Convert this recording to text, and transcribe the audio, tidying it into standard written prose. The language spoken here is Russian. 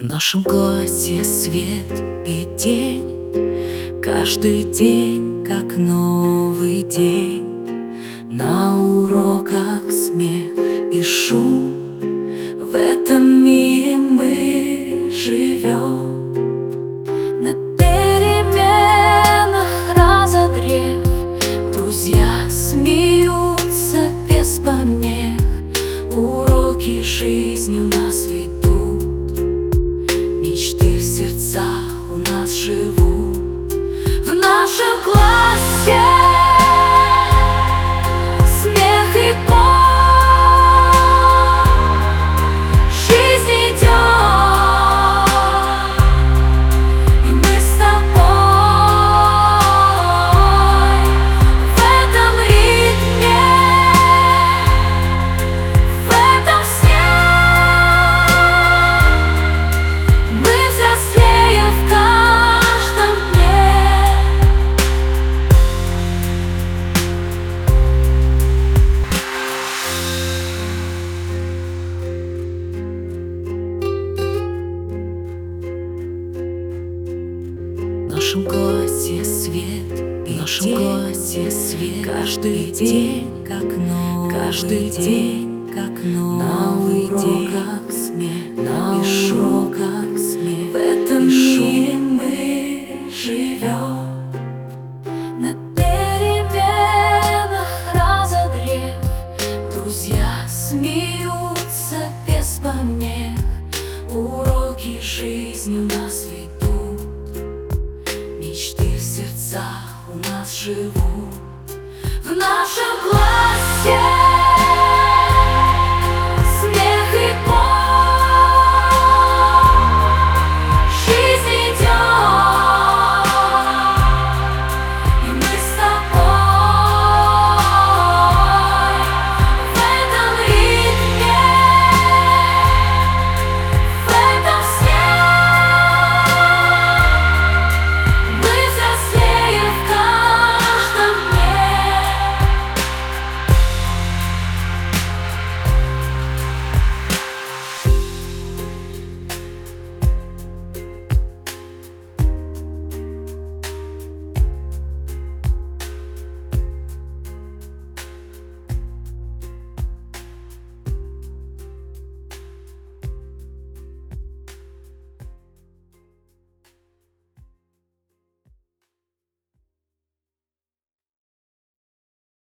В нашем классе свет и день, каждый день как новый день. На уроках смех и шум, в этом мире мы живем. На переменах разогрев, друзья смеются без помех. Уроки жизни у нас ведут, мечты в сердцах у нас живут. В нашем классе смех и боль, жизнь идет, и мы с тобой в этом ритме, в этом сне. Мы взрослеем в каждом дне. В нашем классе свет, в нашем классе свет, каждый день как новый, каждый день как новый день. Как смех, на уроках смех, в этом мире мы живем. На переменах разогрев, друзья смеются без помех. Уроки жизни у нас ведут, мечты в сердцах у нас живут. В нашем классе